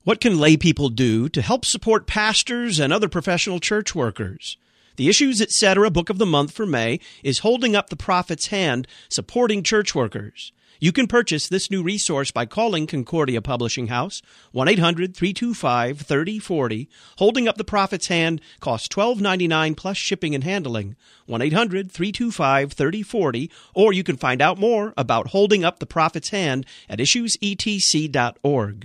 What can lay people do to help support pastors and other professional church workers? The Issues Etc. Book of the Month for May is Holding Up the Prophet's Hand, Supporting Church Workers. You can purchase this new resource by calling Concordia Publishing House, 1-800-325-3040. Holding Up the Prophet's Hand costs $12.99 plus shipping and handling, 1-800-325-3040, or you can find out more about Holding Up the Prophet's Hand at issuesetc.org.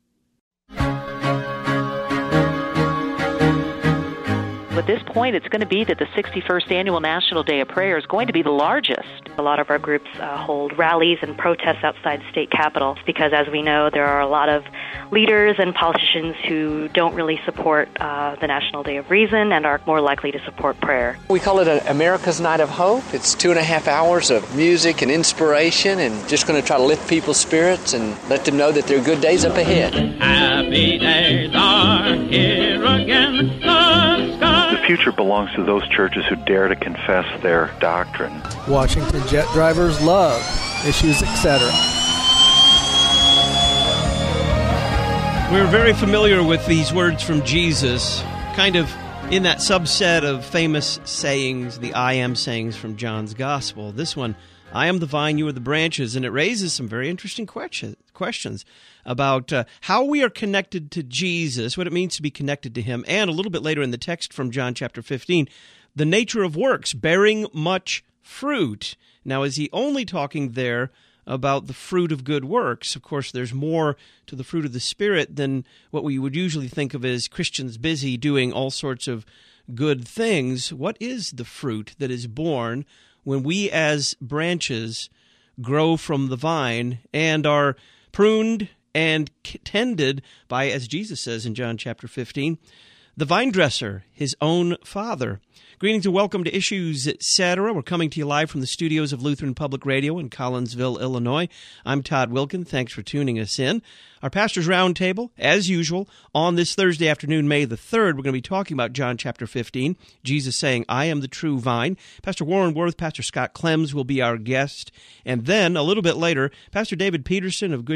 At this point, it's going to be that the 61st Annual National Day of Prayer is going to be the largest. A lot of our groups hold rallies and protests outside state capitals because, as we know, there are a lot of leaders and politicians who don't really support the National Day of Reason and are more likely to support prayer. We call it America's Night of Hope. It's 2.5 hours of music and inspiration and just going to try to lift people's spirits and let them know that there are good days up ahead. Happy days are here again. The future belongs to those churches who dare to confess their doctrine. Washington jet drivers love Issues Etc. We're very familiar with these words from Jesus, kind of in that subset of famous sayings, the I am sayings from John's Gospel. This one, I am the vine, you are the branches, and it raises some very interesting questions about how we are connected to Jesus, what it means to be connected to him, and a little bit later in the text from John chapter 15, the nature of works, bearing much fruit. Now, is he only talking there about the fruit of good works? Of course, there's more to the fruit of the Spirit than what we would usually think of as Christians busy doing all sorts of good things. What is the fruit that is born when we as branches grow from the vine and are pruned and tended by, as Jesus says in John chapter 15, the vine dresser, his own Father? Greetings and welcome to Issues Etc. We're coming to you live from the studios of Lutheran Public Radio in Collinsville, Illinois. I'm Todd Wilkin. Thanks for tuning us in. Our Pastor's Roundtable, as usual, on this Thursday afternoon, May the 3rd, we're going to be talking about John chapter 15, Jesus saying, I am the true vine. Pastor Warren Worth, Pastor Scott Clems will be our guest. And then, a little bit later, Pastor David Peterson of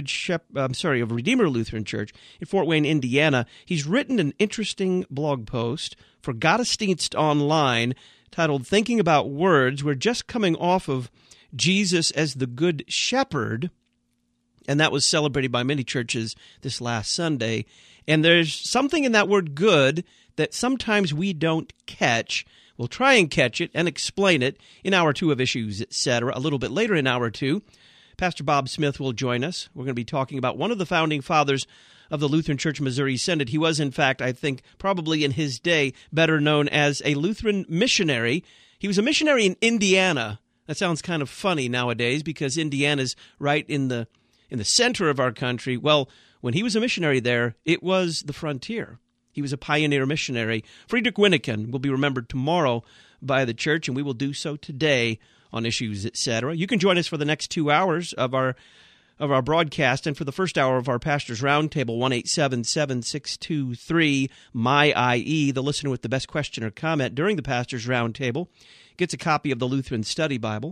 of Redeemer Lutheran Church in Fort Wayne, Indiana. He's written an interesting blog post for Gottesdienst Online titled Thinking About Words. We're just coming off of Jesus as the Good Shepherd, and that was celebrated by many churches this last Sunday. And there's something in that word good that sometimes we don't catch. We'll try and catch it and explain it in Hour 2 of Issues, Etc. A little bit later in Hour 2, Pastor Bob Smith will join us. We're going to be talking about one of the founding fathers of the Lutheran Church Missouri Synod. He was, in fact, I think, probably in his day, better known as a Lutheran missionary. He was a missionary in Indiana. That sounds kind of funny nowadays because Indiana's right in the center of our country. Well, when he was a missionary there, it was the frontier. He was a pioneer missionary. Friedrich Wyneken will be remembered tomorrow by the church, and we will do so today on Issues, Etc. You can join us for the next 2 hours of our broadcast, and for the first hour of our Pastor's Roundtable, 1-877-623-MY-IE. The listener with the best question or comment during the Pastor's Roundtable gets a copy of the Lutheran Study Bible,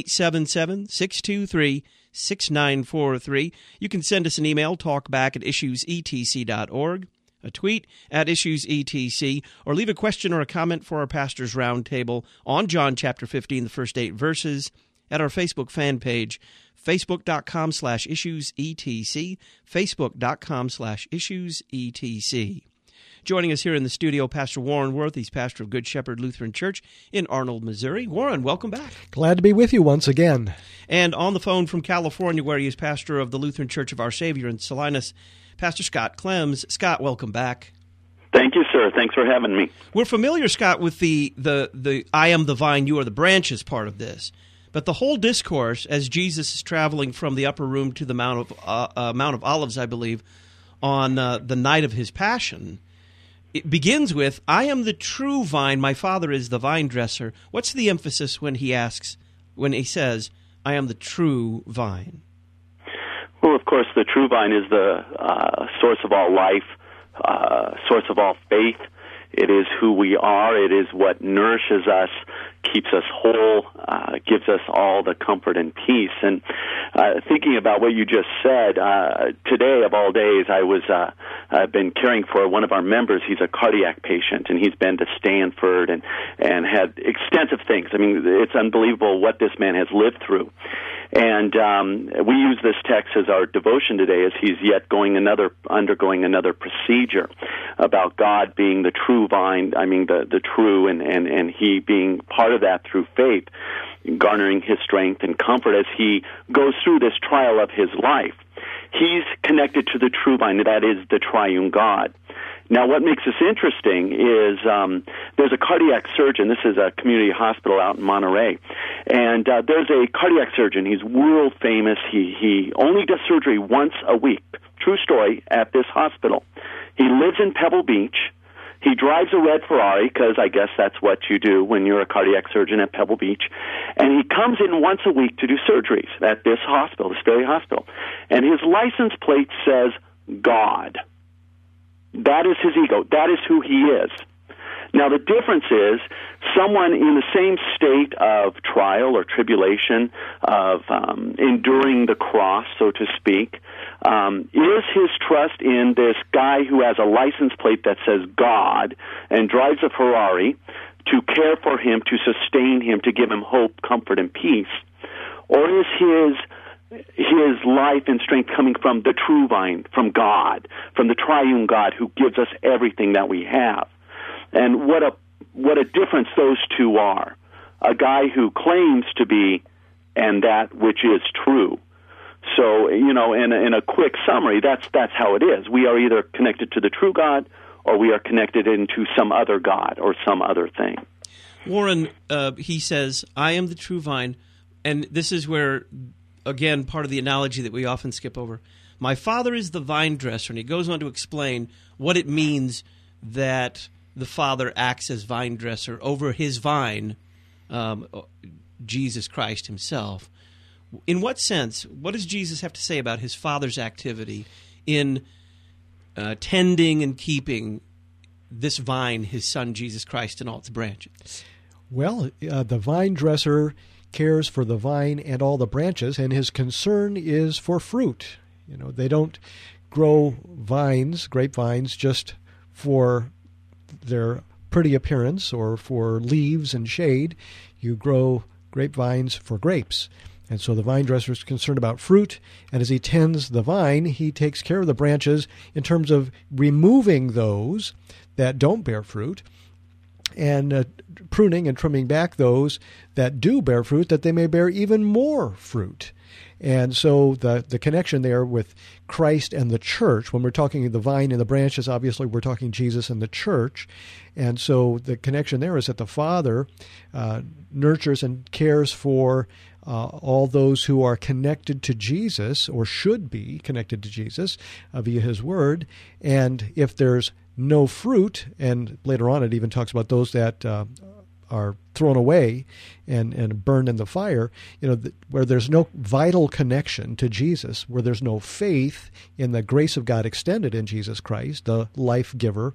1-877-623-6943. You can send us an email, talkback@issuesetc.org, a tweet at IssuesETC, or leave a question or a comment for our Pastor's Roundtable on John chapter 15, the first 8 verses, at our Facebook fan page, facebook.com/issuesetc, facebook.com/issuesetc. Joining us here in the studio, Pastor Warren Worth. He's pastor of Good Shepherd Lutheran Church in Arnold, Missouri. Warren, welcome back. Glad to be with you once again. And on the phone from California, where he is pastor of the Lutheran Church of Our Savior in Salinas, Pastor Scott Clems. Scott, welcome back. Thank you, sir. Thanks for having me. We're familiar, Scott, with the I am the vine, you are the branches part of this. But the whole discourse, as Jesus is traveling from the upper room to the Mount of Olives, I believe, on the night of his passion, it begins with, I am the true vine, my Father is the vine dresser. What's the emphasis when he says, I am the true vine? Well, of course, the true vine is the source of all life, source of all faith. It is who we are. It is what nourishes us, keeps us whole, gives us all the comfort and peace. And thinking about what you just said, today of all days, I was been caring for one of our members. He's a cardiac patient, and he's been to Stanford and had extensive things. I mean, it's unbelievable what this man has lived through. And we use this text as our devotion today, as he's yet undergoing another procedure about God being the true vine, the true, and he being part of that through faith, garnering his strength and comfort as he goes through this trial of his life. He's connected to the true vine, that is the triune God. Now, what makes this interesting is there's a cardiac surgeon. This is a community hospital out in Monterey. And there's a cardiac surgeon. He's world famous. He only does surgery once a week. True story, at this hospital. He lives in Pebble Beach. He drives a red Ferrari, because I guess that's what you do when you're a cardiac surgeon at Pebble Beach. And he comes in once a week to do surgeries at this hospital, this very hospital. And his license plate says God. That is his ego. That is who he is. Now, the difference is someone in the same state of trial or tribulation, of enduring the cross, so to speak, is his trust in this guy who has a license plate that says God and drives a Ferrari to care for him, to sustain him, to give him hope, comfort, and peace? Or is his life and strength coming from the true vine, from God, from the triune God who gives us everything that we have? And what a difference those two are. A guy who claims to be and that which is true. So, in a quick summary, that's how it is. We are either connected to the true God or we are connected into some other God or some other thing. Warren, he says, I am the true vine, and this is where, again, part of the analogy that we often skip over. My Father is the vine dresser, and he goes on to explain what it means that the Father acts as vine dresser over his vine, Jesus Christ himself. In what sense, what does Jesus have to say about his Father's activity in tending and keeping this vine, his Son, Jesus Christ, and all its branches? Well, the vine dresser cares for the vine and all the branches, and his concern is for fruit. They don't grow vines, grapevines, just for their pretty appearance or for leaves and shade. You grow grapevines for grapes. And so the vine dresser is concerned about fruit, and as he tends the vine, he takes care of the branches in terms of removing those that don't bear fruit and pruning and trimming back those that do bear fruit, that they may bear even more fruit. And so the connection there with Christ and the church, when we're talking the vine and the branches, obviously we're talking Jesus and the church. And so the connection there is that the Father nurtures and cares for all those who are connected to Jesus, or should be connected to Jesus via his word. And if there's no fruit, and later on it even talks about those that are thrown away and burned in the fire, where there's no vital connection to Jesus, where there's no faith in the grace of God extended in Jesus Christ, the life giver,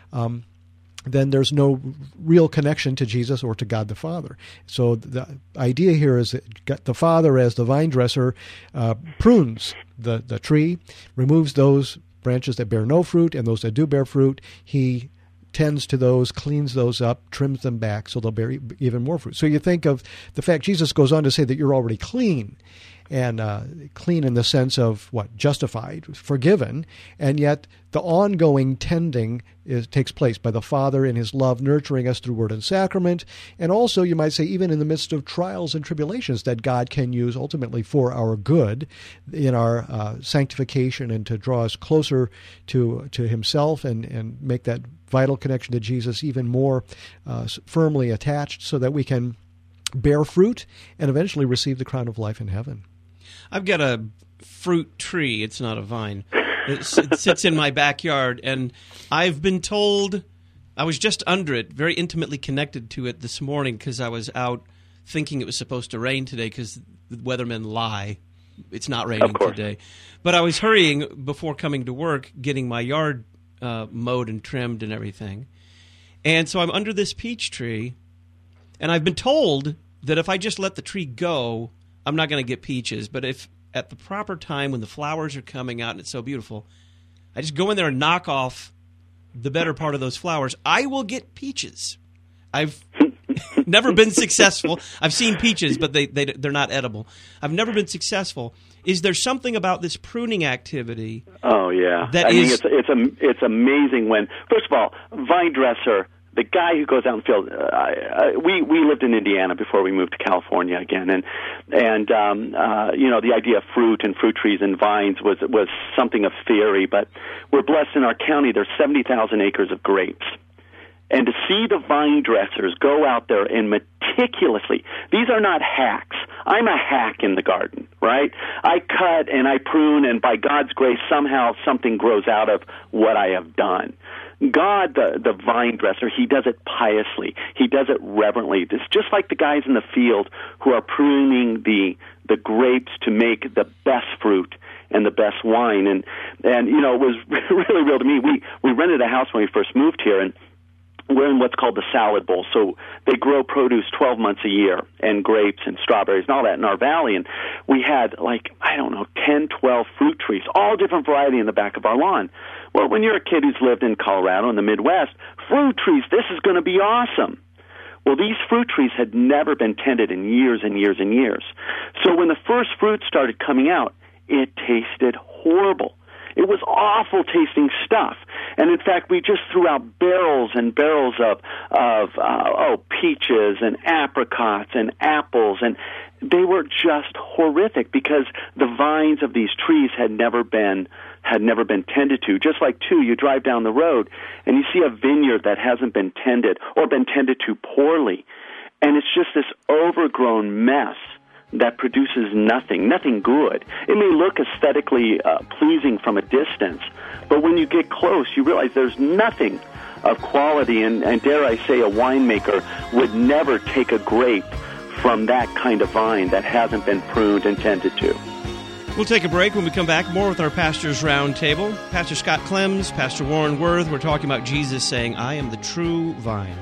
then there's no real connection to Jesus or to God the Father. So the idea here is that the Father, as the vine dresser, prunes the tree, removes those branches that bear no fruit, and those that do bear fruit, he tends to those, cleans those up, trims them back so they'll bear even more fruit. So you think of the fact Jesus goes on to say that you're already clean, and clean in the sense of what? Justified, forgiven, and yet the ongoing tending takes place by the Father in his love, nurturing us through word and sacrament, and also, you might say, even in the midst of trials and tribulations that God can use ultimately for our good in our sanctification and to draw us closer to himself and make that vital connection to Jesus even more firmly attached so that we can bear fruit and eventually receive the crown of life in heaven. I've got a fruit tree. It's not a vine. It sits in my backyard, and I've been told, I was just under it, very intimately connected to it this morning because I was out thinking it was supposed to rain today because the weathermen lie. It's not raining today. But I was hurrying before coming to work, getting my yard mowed and trimmed and everything. And so I'm under this peach tree, and I've been told that if I just let the tree go, I'm not going to get peaches. But if at the proper time when the flowers are coming out and it's so beautiful, I just go in there and knock off the better part of those flowers. I will get peaches. I've never been successful. I've seen peaches, but they're not edible. I've never been successful. Is there something about this pruning activity? Oh yeah, it's amazing when, first of all, vine dresser, the guy who goes out in the field. We lived in Indiana before we moved to California again, and the idea of fruit and fruit trees and vines was something of theory. But we're blessed in our county. There's 70,000 acres of grapes. And to see the vine dressers go out there and meticulously, these are not hacks. I'm a hack in the garden, right? I cut and I prune, and by God's grace, somehow something grows out of what I have done. God, the vine dresser, he does it piously. He does it reverently. It's just like the guys in the field who are pruning the grapes to make the best fruit and the best wine. And it was really real to me. We rented a house when we first moved here, and we're in what's called the salad bowl. So they grow produce 12 months a year, and grapes and strawberries and all that in our valley. And we had 10, 12 fruit trees, all different variety in the back of our lawn. Well, when you're a kid who's lived in Colorado in the Midwest, fruit trees, this is going to be awesome. Well, these fruit trees had never been tended in years and years and years. So when the first fruit started coming out, it tasted horrible. It was awful tasting stuff. And in fact, we just threw out barrels and barrels of peaches and apricots and apples, and they were just horrific because the vines of these trees had never been tended to. Just like, you drive down the road and you see a vineyard that hasn't been tended or been tended to poorly, and it's just this overgrown mess that produces nothing good. It may look aesthetically pleasing from a distance, but when you get close, you realize there's nothing of quality, and dare I say, a winemaker would never take a grape from that kind of vine that hasn't been pruned and tended to. We'll take a break. When we come back, more with our Pastors Roundtable. Pastor Scott Clems, Pastor Warren Worth. We're talking about Jesus saying, I am the true vine.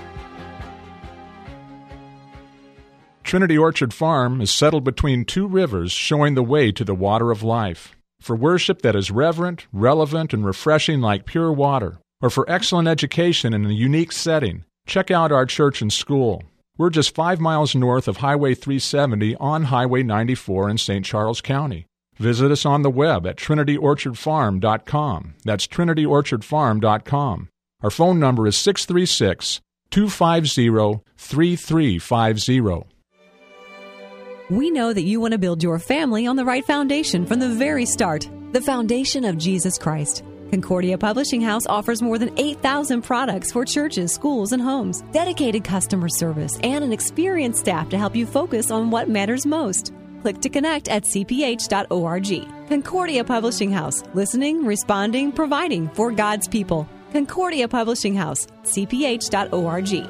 Trinity Orchard Farm is settled between two rivers, showing the way to the water of life. For worship that is reverent, relevant, and refreshing like pure water, or for excellent education in a unique setting, check out our church and school. We're just 5 miles north of Highway 370 on Highway 94 in St. Charles County. Visit us on the web at TrinityOrchardFarm.com. That's TrinityOrchardFarm.com. Our phone number is 636-250-3350. We know that you want to build your family on the right foundation from the very start, the foundation of Jesus Christ. Concordia Publishing House offers more than 8,000 products for churches, schools, and homes, dedicated customer service, and an experienced staff to help you focus on what matters most. Click to connect at cph.org. Concordia Publishing House, listening, responding, providing for God's people. Concordia Publishing House, cph.org.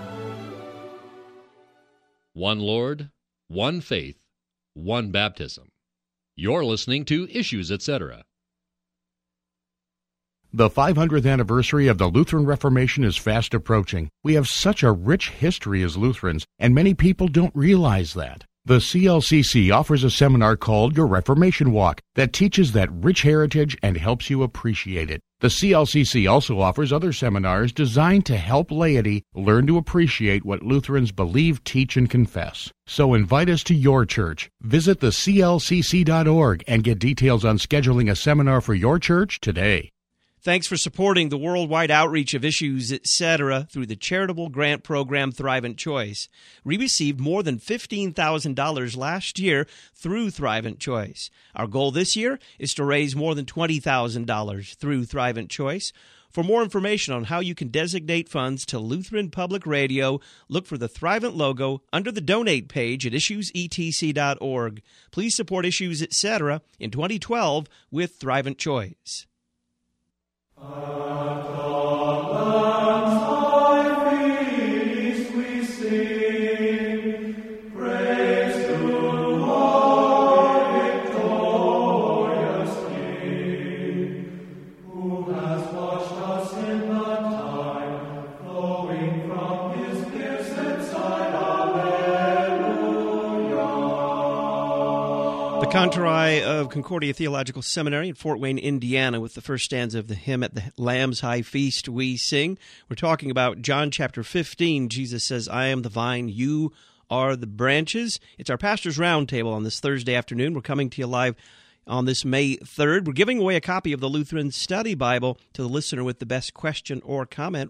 One Lord, one faith, one baptism. You're listening to Issues, Etc. The 500th anniversary of the Lutheran Reformation is fast approaching. We have such a rich history as Lutherans, and many people don't realize that. The CLCC offers a seminar called Your Reformation Walk that teaches that rich heritage and helps you appreciate it. The CLCC also offers other seminars designed to help laity learn to appreciate what Lutherans believe, teach, and confess. So invite us to your church. Visit theclcc.org and get details on scheduling a seminar for your church today. Thanks for supporting the worldwide outreach of Issues, Etc. through the charitable grant program Thrivent Choice. We received more than $15,000 last year through Thrivent Choice. Our goal this year is to raise more than $20,000 through Thrivent Choice. For more information on how you can designate funds to Lutheran Public Radio, look for the Thrivent logo under the Donate page at issuesetc.org. Please support Issues, Etc. in 2012 with Thrivent Choice. Contorai of Concordia Theological Seminary in Fort Wayne, Indiana, with the first stanza of the hymn At the Lamb's High Feast We Sing. We're talking about John chapter 15. Jesus says, I am the vine, you are the branches. It's our Pastor's Roundtable on this Thursday afternoon. We're coming to you live on this May 3rd. We're giving away a copy of the Lutheran Study Bible to the listener with the best question or comment,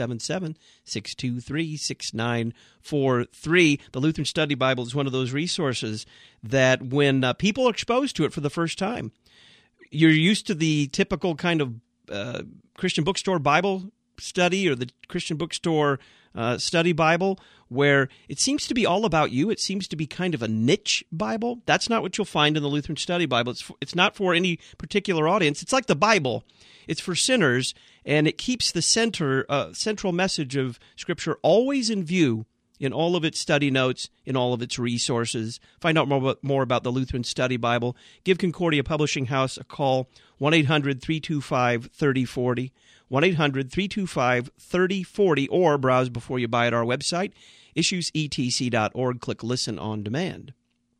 1-877-623-6943. The Lutheran Study Bible is one of those resources that when people are exposed to it for the first time, you're used to the typical kind of Christian bookstore Bible study or the Christian bookstore study Bible, where it seems to be all about you. It seems to be kind of a niche Bible. That's not what you'll find in the Lutheran Study Bible. It's not for any particular audience. It's like the Bible. It's for sinners, and it keeps the central message of Scripture always in view in all of its study notes, in all of its resources. Find out more about the Lutheran Study Bible. Give Concordia Publishing House a call, 1-800-325-3040. 1-800-325-3040, or browse before you buy at our website, issuesetc.org. Click Listen on Demand.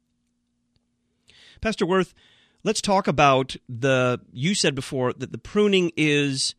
Pastor Wirth, let's talk about you said before that the pruning is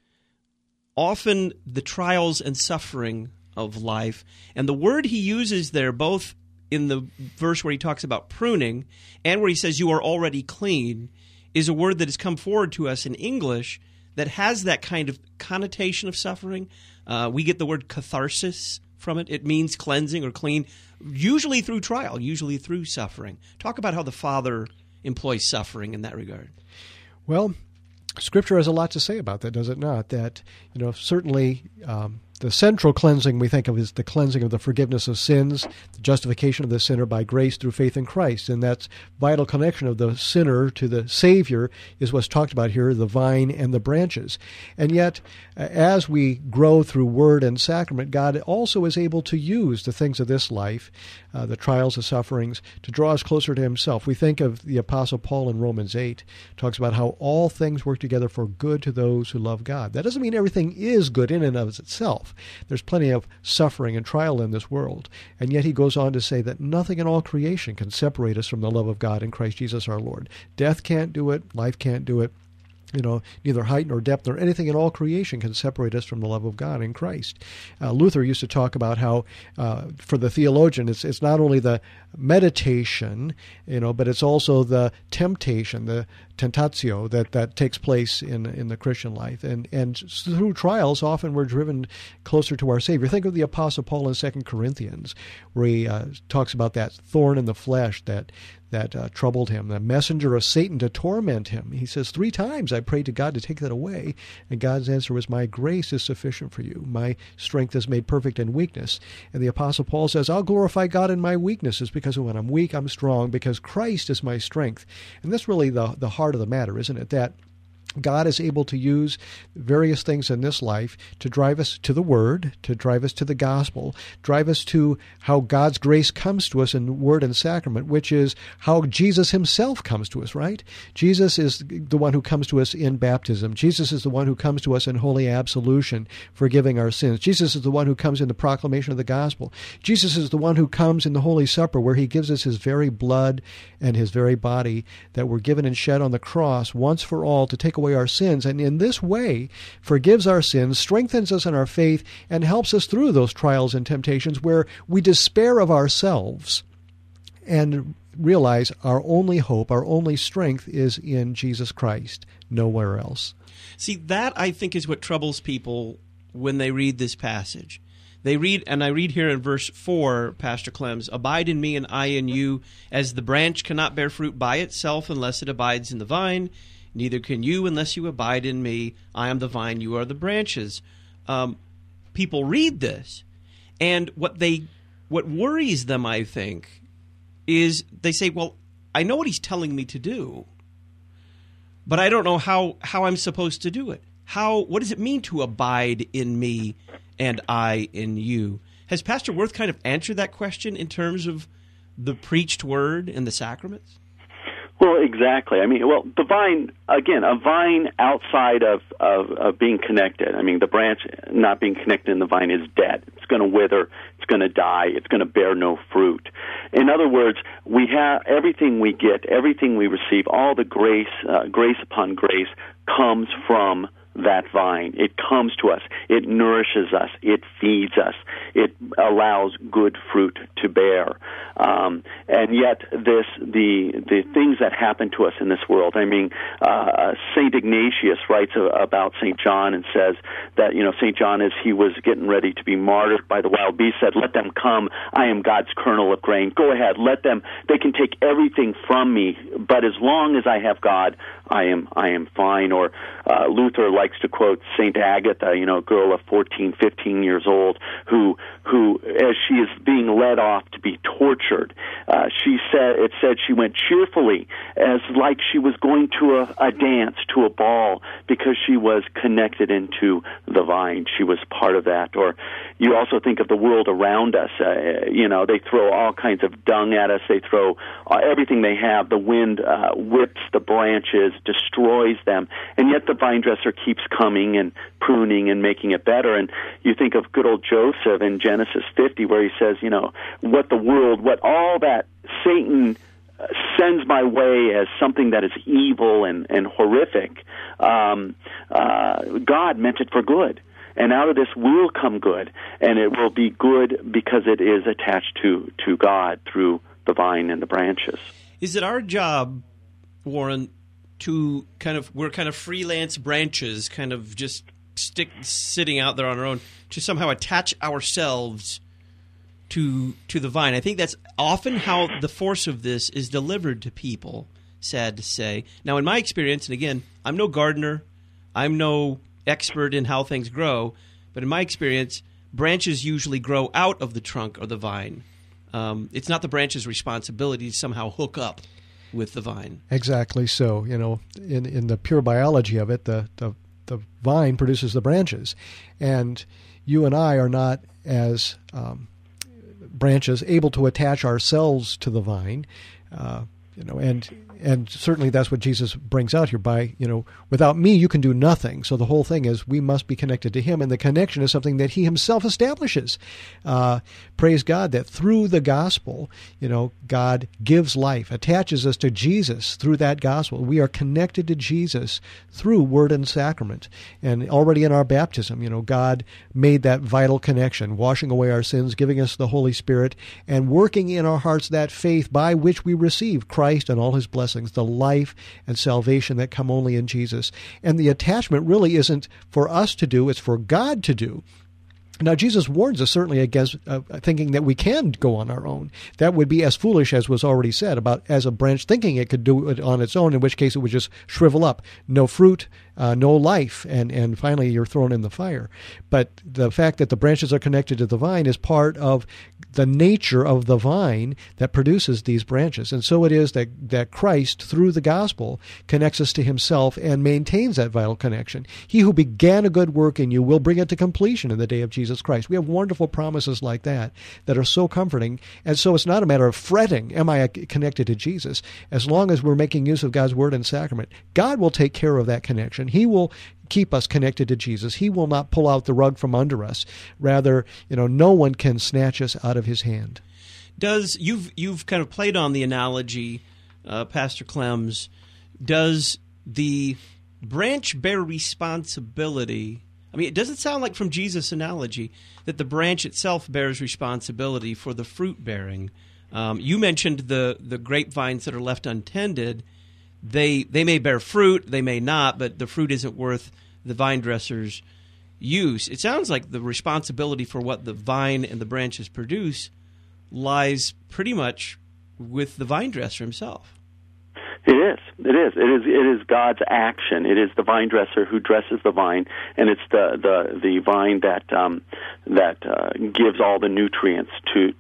often the trials and suffering of life. And the word he uses there, both in the verse where he talks about pruning and where he says you are already clean, is a word that has come forward to us in English that has that kind of connotation of suffering. We get the word catharsis from it. It means cleansing or clean, usually through trial, usually through suffering. Talk about how the Father employs suffering in that regard. Well, Scripture has a lot to say about that, does it not? That, certainly the central cleansing we think of is the cleansing of the forgiveness of sins, the justification of the sinner by grace through faith in Christ. And that vital connection of the sinner to the Savior is what's talked about here, the vine and the branches. And yet, as we grow through word and sacrament, God also is able to use the things of this life, the trials, the sufferings, to draw us closer to Himself. We think of the Apostle Paul in Romans 8, talks about how all things work together for good to those who love God. That doesn't mean everything is good in and of itself. There's plenty of suffering and trial in this world. And yet he goes on to say that nothing in all creation can separate us from the love of God in Christ Jesus our Lord. Death can't do it. Life can't do it. Neither height nor depth nor anything in all creation can separate us from the love of God in Christ. Luther used to talk about how, for the theologian, it's not only the meditation, but it's also the temptation, the tentatio that takes place in the Christian life. And through trials, often we're driven closer to our Savior. Think of the Apostle Paul in 2 Corinthians, where he talks about that thorn in the flesh that troubled him, the messenger of Satan to torment him. He says, 3 times I prayed to God to take that away, and God's answer was, my grace is sufficient for you. My strength is made perfect in weakness. And the Apostle Paul says, I'll glorify God in my weaknesses, because when I'm weak, I'm strong, because Christ is my strength. And that's really the heart of the matter, isn't it? That God is able to use various things in this life to drive us to the Word, to drive us to the gospel, drive us to how God's grace comes to us in Word and Sacrament, which is how Jesus Himself comes to us, right? Jesus is the one who comes to us in baptism. Jesus is the one who comes to us in holy absolution, forgiving our sins. Jesus is the one who comes in the proclamation of the gospel. Jesus is the one who comes in the Holy Supper, where He gives us His very blood and His very body that were given and shed on the cross once for all to take away our sins, and in this way forgives our sins, strengthens us in our faith, and helps us through those trials and temptations where we despair of ourselves and realize our only hope, our only strength is in Jesus Christ, nowhere else. See, that I think is what troubles people when they read this passage. They read, and I read here in verse 4, Pastor Clems, abide in me and I in you, as the branch cannot bear fruit by itself unless it abides in the vine, neither can you unless you abide in me. I am the vine, you are the branches. People read this, and what worries them, I think, is they say, well, I know what he's telling me to do, but I don't know how I'm supposed to do it. What does it mean to abide in me and I in you? Has Pastor Wirth kind of answered that question in terms of the preached word and the sacraments? Well, exactly. I mean, the vine, again, a vine outside of being connected. I mean, the branch not being connected in the vine is dead. It's going to wither. It's going to die. It's going to bear no fruit. In other words, we have everything we get, everything we receive, all the grace, grace upon grace comes from that vine. It comes to us. It nourishes us. It feeds us. It allows good fruit to bear. And yet, the things that happen to us in this world. I mean, Saint Ignatius writes about Saint John and says that Saint John, as he was getting ready to be martyred by the wild beast, said, "Let them come. I am God's kernel of grain. Go ahead. Let them. They can take everything from me, but as long as I have God, I am fine." Or Luther likes to quote Saint Agatha, a girl of 14, 15 years old, who as she is being led off to be tortured, it said she went cheerfully, as like she was going to a dance, to a ball, because she was connected into the vine. She was part of that. Or you also think of the world around us. They throw all kinds of dung at us. They throw everything they have. The wind whips the branches, destroys them, and yet the vine dresser keeps coming and pruning and making it better. And you think of good old Joseph in Genesis 50, where he says, what all that Satan sends my way as something that is evil and horrific, God meant it for good. And out of this will come good, and it will be good because it is attached to God through the vine and the branches. Is it our job, Warren, to we're kind of freelance branches, kind of just sitting out there on our own, to somehow attach ourselves to the vine? I think that's often how the force of this is delivered to people, sad to say. Now, in my experience, and again, I'm no gardener, I'm no expert in how things grow, but in my experience, branches usually grow out of the trunk or the vine. It's not the branch's responsibility to somehow hook up with the vine. Exactly so. In the pure biology of it, the vine produces the branches, and you and I are not as branches able to attach ourselves to the vine, and certainly that's what Jesus brings out here by, without me you can do nothing. So the whole thing is we must be connected to him, and the connection is something that he himself establishes. Praise God that through the gospel, God gives life, attaches us to Jesus through that gospel. We are connected to Jesus through word and sacrament. And already in our baptism, God made that vital connection, washing away our sins, giving us the Holy Spirit, and working in our hearts that faith by which we receive Christ and all his blessings, the life and salvation that come only in Jesus. And the attachment really isn't for us to do, it's for God to do. Now, Jesus warns us certainly against thinking that we can go on our own. That would be as foolish as was already said about as a branch thinking it could do it on its own, in which case it would just shrivel up. No fruit, no life, and finally you're thrown in the fire. But the fact that the branches are connected to the vine is part of the nature of the vine that produces these branches. And so it is that Christ, through the gospel, connects us to himself and maintains that vital connection. He who began a good work in you will bring it to completion in the day of Jesus Christ. We have wonderful promises like that are so comforting. And so it's not a matter of fretting, am I connected to Jesus? As long as we're making use of God's word and sacrament, God will take care of that connection. He will keep us connected to Jesus. He will not pull out the rug from under us. Rather, no one can snatch us out of his hand. You've kind of played on the analogy, Pastor Clems. Does the branch bear responsibility? I mean, it doesn't sound like from Jesus' analogy that the branch itself bears responsibility for the fruit bearing. You mentioned the grapevines that are left untended. They may bear fruit, they may not, but the fruit isn't worth the vine dresser's use. It sounds like the responsibility for what the vine and the branches produce lies pretty much with the vine dresser himself. It is God's action. It is the vine dresser who dresses the vine, and it's the vine that gives all the nutrients to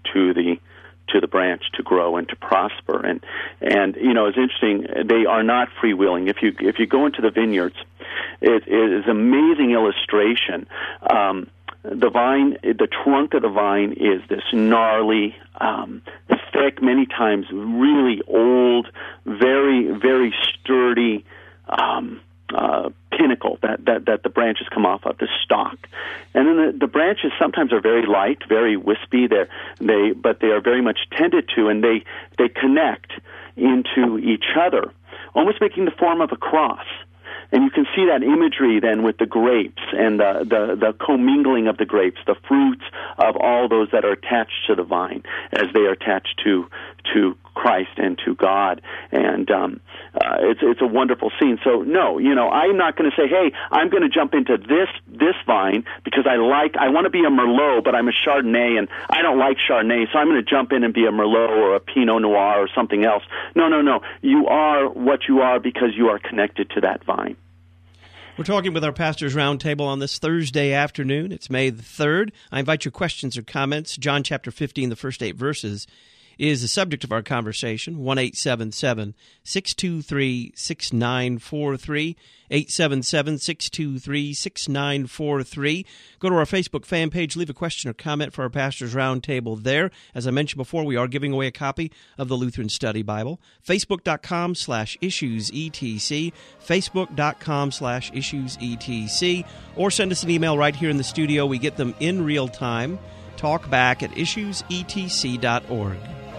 the branch to grow and to prosper. And it's interesting. They are not freewheeling. If you go into the vineyards, it is an amazing illustration. The vine, the trunk of the vine is this gnarly, thick, many times really old, very, very sturdy pinnacle that the branches come off of, the stalk. And then the branches sometimes are very light, very wispy, but they are very much tended to, and they connect into each other, almost making the form of a cross. And you can see that imagery then with the grapes and the commingling of the grapes, the fruits of all those that are attached to the vine as they are attached to Christ and to God. And it's a wonderful scene. So no, I'm not going to say, hey, I'm going to jump into this vine because I want to be a Merlot, but I'm a Chardonnay and I don't like Chardonnay, so I'm going to jump in and be a Merlot or a Pinot Noir or something else. No. You are what you are because you are connected to that vine. We're talking with our Pastors Roundtable on this Thursday afternoon. It's May the 3rd. I invite your questions or comments. John chapter 15, the first 8 verses, is the subject of our conversation. 1-877-623-6943, 877-623-6943. Go to our Facebook fan page, leave a question or comment for our Pastors Roundtable there. As I mentioned before, we are giving away a copy of the Lutheran Study Bible. Facebook.com/issuesetc, Facebook.com/issuesetc, or send us an email right here in the studio. We get them in real time. Talk back at issuesetc.org.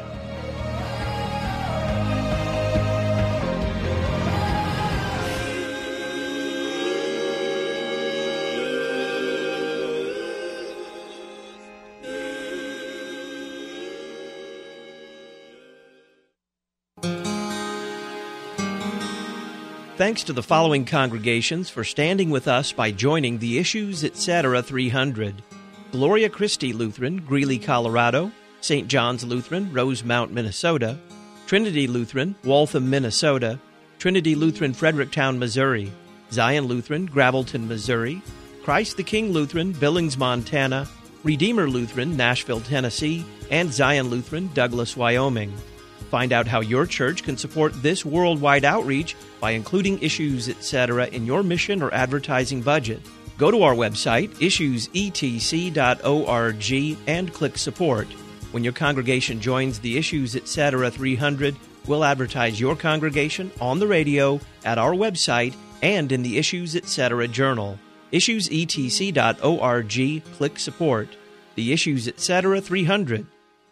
Thanks to the following congregations for standing with us by joining the Issues Etc. 300. Gloria Christi Lutheran, Greeley, Colorado; St. John's Lutheran, Rosemount, Minnesota; Trinity Lutheran, Waltham, Minnesota; Trinity Lutheran, Fredericktown, Missouri; Zion Lutheran, Gravelton, Missouri; Christ the King Lutheran, Billings, Montana; Redeemer Lutheran, Nashville, Tennessee; and Zion Lutheran, Douglas, Wyoming. Find out how your church can support this worldwide outreach by including Issues Etc. in your mission or advertising budget. Go to our website, issuesetc.org, and click Support. When your congregation joins the Issues Etc. 300, we'll advertise your congregation on the radio, at our website, and in the Issues Etc. Journal. issuesetc.org, click Support. The Issues Etc. 300.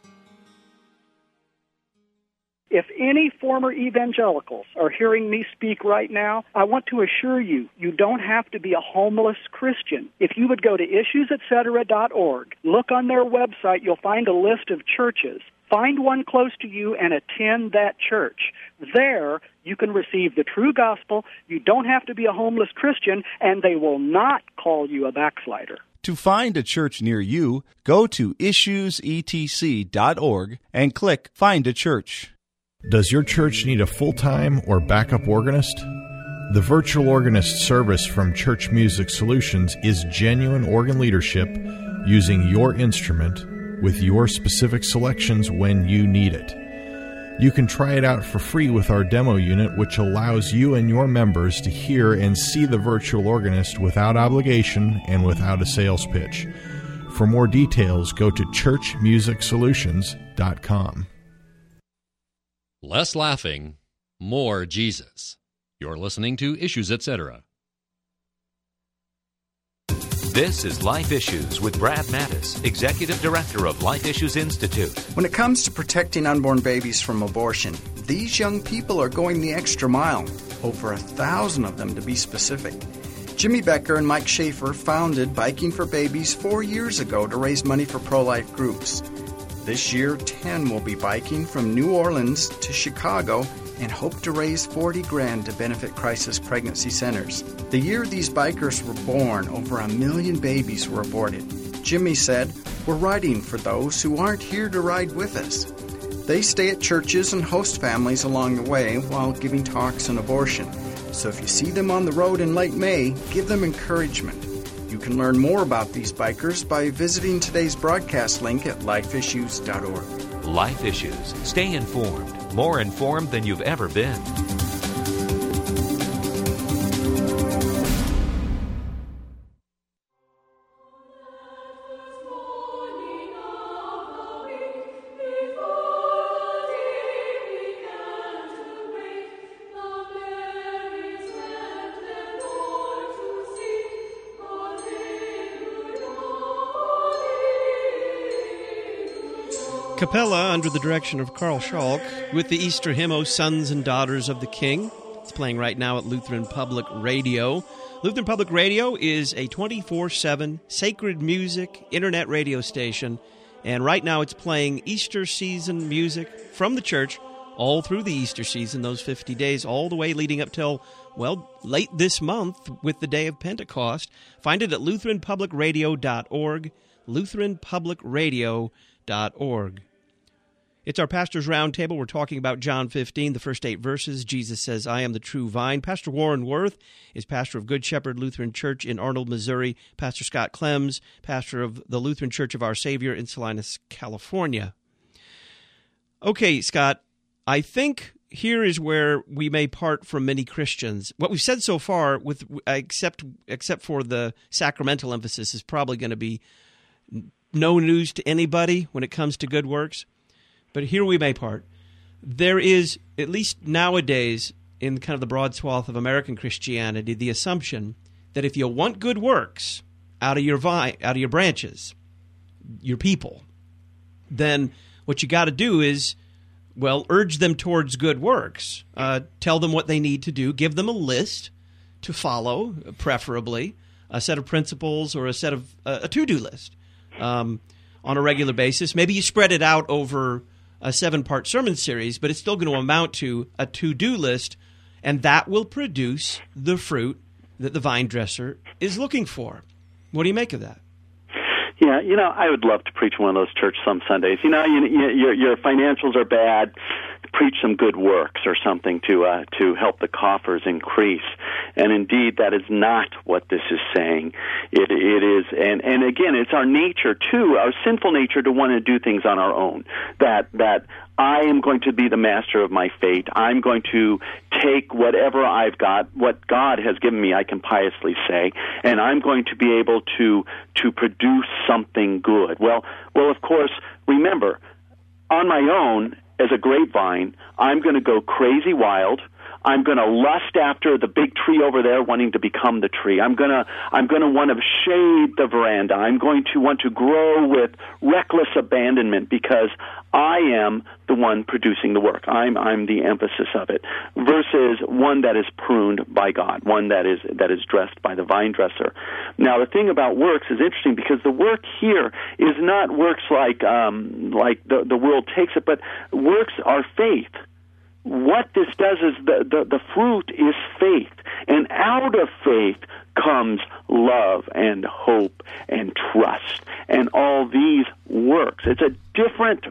If any former evangelicals are hearing me speak right now, I want to assure you, you don't have to be a homeless Christian. If you would go to issuesetc.org, look on their website, you'll find a list of churches. Find one close to you and attend that church. There, you can receive the true gospel. You don't have to be a homeless Christian, and they will not call you a backslider. To find a church near you, go to issuesetc.org and click Find a Church. Does your church need a full-time or backup organist? The virtual organist service from Church Music Solutions is genuine organ leadership using your instrument with your specific selections when you need it. You can try it out for free with our demo unit, which allows you and your members to hear and see the virtual organist without obligation and without a sales pitch. For more details, go to churchmusicsolutions.com. Less laughing, more Jesus. You're listening to Issues Etc. This is Life Issues with Brad Mattis, Executive Director of Life Issues Institute. When it comes to protecting unborn babies from abortion, these young people are going the extra mile, over 1,000 of them to be specific. Jimmy Becker and Mike Schaefer founded Biking for Babies 4 years ago to raise money for pro-life groups. This year, 10 will be biking from New Orleans to Chicago and hope to raise $40,000 to benefit crisis pregnancy centers. The year these bikers were born, over 1 million babies were aborted. Jimmy said, "We're riding for those who aren't here to ride with us." They stay at churches and host families along the way while giving talks on abortion. So if you see them on the road in late May, give them encouragement. You can learn more about these bikers by visiting today's broadcast link at lifeissues.org. Life Issues. Stay informed. More informed than you've ever been. Capella, under the direction of Carl Schalk, with the Easter hymn, O Sons and Daughters of the King. It's playing right now at Lutheran Public Radio. Lutheran Public Radio is a 24/7 sacred music internet radio station, and right now it's playing Easter season music from the church all through the Easter season, those 50 days, all the way leading up till, well, late this month with the day of Pentecost. Find it at LutheranPublicRadio.org, LutheranPublicRadio.org. It's our Pastor's Roundtable. We're talking about John 15, the first 8 verses. Jesus says, I am the true vine. Pastor Warren Worth is pastor of Good Shepherd Lutheran Church in Arnold, Missouri. Pastor Scott Clems, pastor of the Lutheran Church of Our Savior in Salinas, California. Okay, Scott, I think here is where we may part from many Christians. What we've said so far, with except for the sacramental emphasis, is probably going to be no news to anybody when it comes to good works. But here we may part. There is, at least nowadays, in kind of the broad swath of American Christianity, the assumption that if you want good works out of your branches, your people, then what you got to do is, well, urge them towards good works. Tell them what they need to do. Give them a list to follow, preferably, a set of principles or a set of a to-do list on a regular basis. Maybe you spread it out over a 7-part sermon series, but it's still going to amount to a to-do list, and that will produce the fruit that the vine dresser is looking for. What do you make of that? Yeah, I would love to preach one of those church some Sundays. Your financials are bad. Preach some good works or something to help the coffers increase. And indeed, that is not what this is saying. It is, and again, it's our nature too, our sinful nature, to want to do things on our own. That I am going to be the master of my fate. I'm going to take whatever I've got, what God has given me, I can piously say, and I'm going to be able to produce something good. Well, of course, remember, on my own, as a grapevine, I'm going to go crazy wild. I'm going to lust after the big tree over there, wanting to become the tree. I'm going to want to shade the veranda. I'm going to want to grow with reckless abandonment because I am the one producing the work. I'm the emphasis of it, versus one that is pruned by God, one that is dressed by the vine dresser. Now, the thing about works is interesting because the work here is not works like the world takes it, but works are faith. What this does is the fruit is faith, and out of faith comes love and hope and trust and all these works. It's a different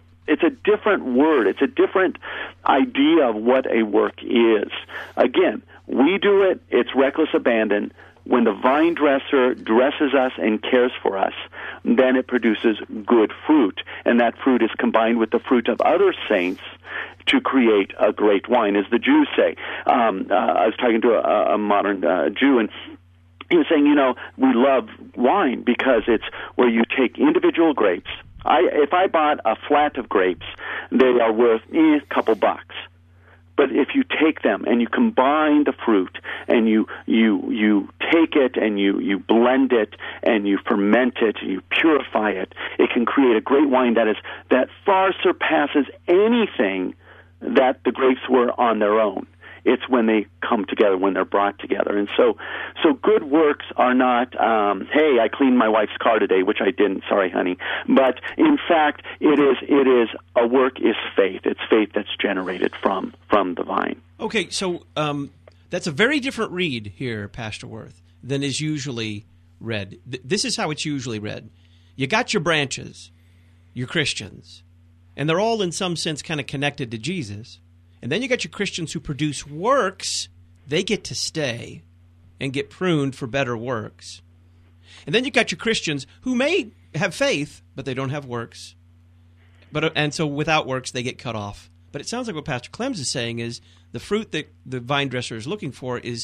word. It's a different idea of what a work is. Again, we do it. It's reckless abandon. When the vine dresser dresses us and cares for us, then it produces good fruit, and that fruit is combined with the fruit of other saints to create a great wine, as the Jews say. I was talking to a modern Jew, and he was saying, we love wine because it's where you take individual grapes. If I bought a flat of grapes, they are worth a couple bucks. But if you take them and you combine the fruit and you take it and you blend it and you ferment it, you purify it, it can create a great wine that far surpasses anything that the grapes were on their own. It's when they come together, when they're brought together. And so good works are not, hey, I cleaned my wife's car today, which I didn't, sorry, honey. But in fact, it is a work is faith. It's faith that's generated from the vine. Okay, so that's a very different read here, Pastor Worth, than is usually read. This is how it's usually read. You got your branches, your Christians, and they're all in some sense kind of connected to Jesus. And then you got your Christians who produce works. They get to stay and get pruned for better works. And then you got your Christians who may have faith, but they don't have works. And so without works, they get cut off. But it sounds like what Pastor Clems is saying is the fruit that the vine dresser is looking for is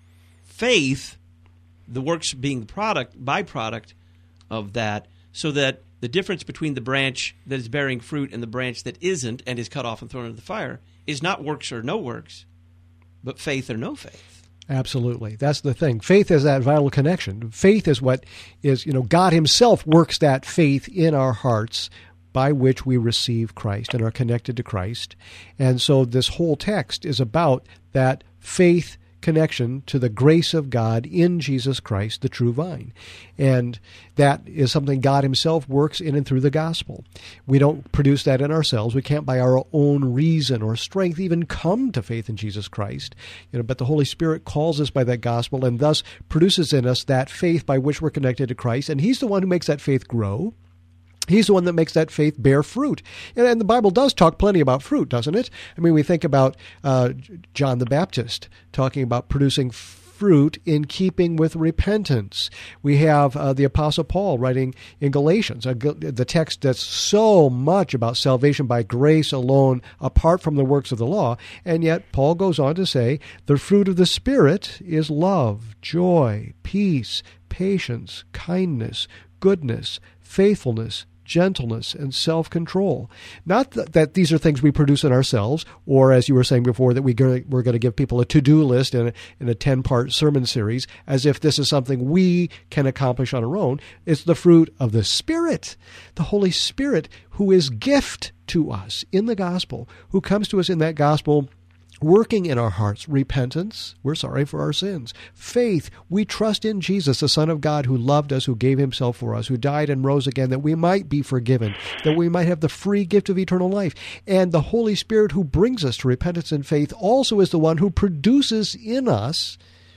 faith, the works being the byproduct of that, so that the difference between the branch that is bearing fruit and the branch that isn't and is cut off and thrown into the fire is not works or no works, but faith or no faith. Absolutely. That's the thing. Faith is that vital connection. Faith is what is, God himself works that faith in our hearts by which we receive Christ and are connected to Christ. And so this whole text is about that faith connection to the grace of God in Jesus Christ, the true vine. And that is something God himself works in and through the gospel. We don't produce that in ourselves. We can't by our own reason or strength even come to faith in Jesus Christ. But the Holy Spirit calls us by that gospel and thus produces in us that faith by which we're connected to Christ. And he's the one who makes that faith grow. He's the one that makes that faith bear fruit. And the Bible does talk plenty about fruit, doesn't it? I mean, we think about John the Baptist talking about producing fruit in keeping with repentance. We have the Apostle Paul writing in Galatians, the text that's so much about salvation by grace alone, apart from the works of the law. And yet Paul goes on to say, the fruit of the Spirit is love, joy, peace, patience, kindness, goodness, faithfulness, gentleness, and self-control. Not that these are things we produce in ourselves, or as you were saying before, that we're going to give people a to-do list in a 10-part sermon series, as if this is something we can accomplish on our own. It's the fruit of the Spirit, the Holy Spirit, who is gift to us in the gospel, who comes to us in that gospel working in our hearts, repentance, we're sorry for our sins. Faith, we trust in Jesus, the Son of God, who loved us, who gave himself for us, who died and rose again, that we might be forgiven, that we might have the free gift of eternal life. And the Holy Spirit who brings us to repentance and faith also is the one who produces in us,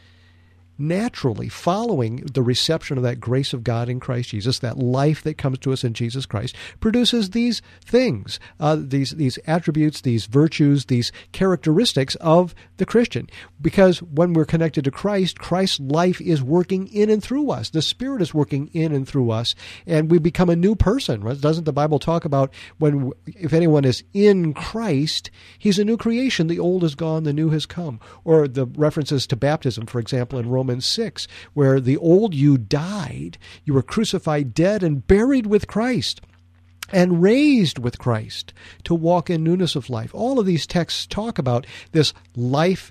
naturally following the reception of that grace of God in Christ Jesus, that life that comes to us in Jesus Christ, produces these things, these attributes, these virtues, these characteristics of the Christian. Because when we're connected to Christ, Christ's life is working in and through us. The Spirit is working in and through us, and we become a new person. Right? Doesn't the Bible talk about if anyone is in Christ, he's a new creation. The old is gone, the new has come. Or the references to baptism, for example, in Romans 6, where the old you died, you were crucified, dead, and buried with Christ, and raised with Christ to walk in newness of life. All of these texts talk about this life